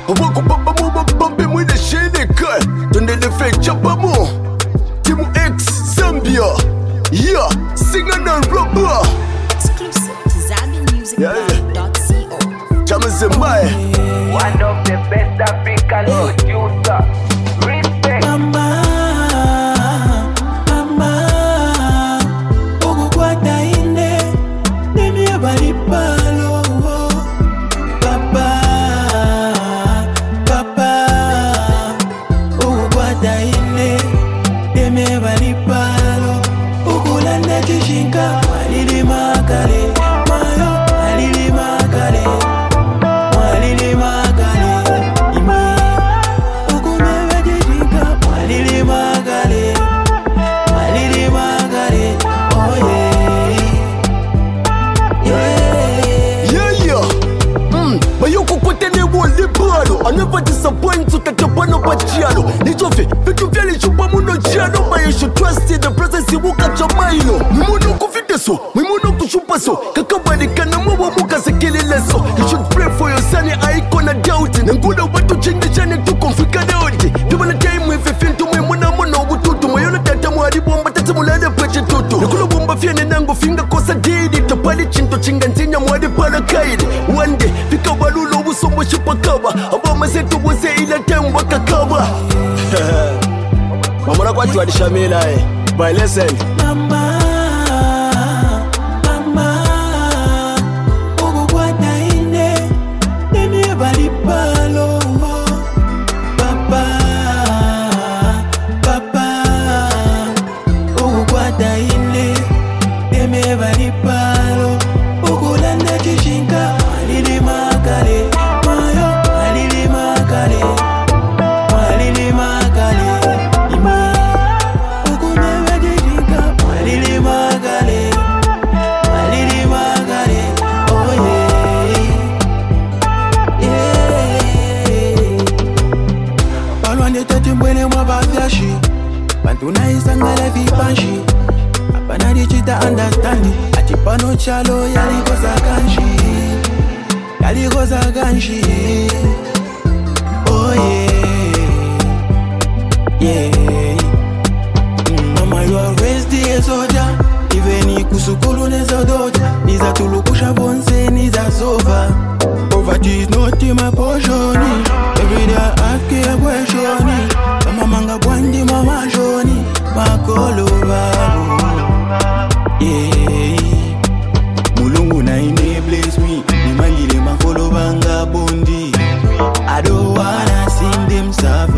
Wako papa mo babambe mwine sheneka. Tonde le fake chapamo. Team X Zambia. Yeah, singer and rapper. Exclusive to ZambianMusicBlog.co. Chamazemai. One of the best African producer. Respect. Mama, ukukwata ine, nemi ebali palo. Papa, ukukwata ine, nemi ebali palo. Ukulanda chishinga, walili makale, mayo, walili makale. Walili magale, ime. Ukumewe jijinga, walili magale, oh Yeah. Bayoko kote ne wole balo. I never disappoint to tatapano pachiano. Nichofe, vitu vyali chupa muno chiano. But you should trust in the presence you wuka chamailo. Mimuno kufite so, mimuno kushupa so. Kakabani kana mwa muka sekele leso. You should pray for your son, aiko na doubt. Nenguda watu chende chane tu konfika deoti. Vibana time wefe fintu mwe mwana mwana ubututu. Mayona tata mwari bomba tata mulade peche tutu. Nikulu bomba fiene nango finga kosa didi. Topali chinto chinga ntinya mwari para kaidi. One day, fika walulo usombo shupakaba. Abama zetu wose ila time wakakaba. Mamona kwa tuwa dishamila By listen. Mama, ukukwata ine, nemi ebali palo. Papa, ukukwata ine, nemi ebali palo. Ukulanda chishinga, walili makale, mayo, walili makale. Walili magale, ime. Ukumewe jijinga, walili magale, oh yeah. Balwande tete mbwele mwa bafyashi, bantuna isangale vipanshi. Apana dichita understandi, atipano chalo yalikoza ganshi. Oh yeah. Mama, you are raised a soldier. Even kusukulu neza doja. Niza tulukusha bonse, niza sova. Poverty is not in my portion. Every day I ask you a question. Mama manga gwandi mama shoni. Makolo babu. Yeah. Mulungu na ine bless me. Nimangile makolo banga bondi. I don't wanna see them suffer.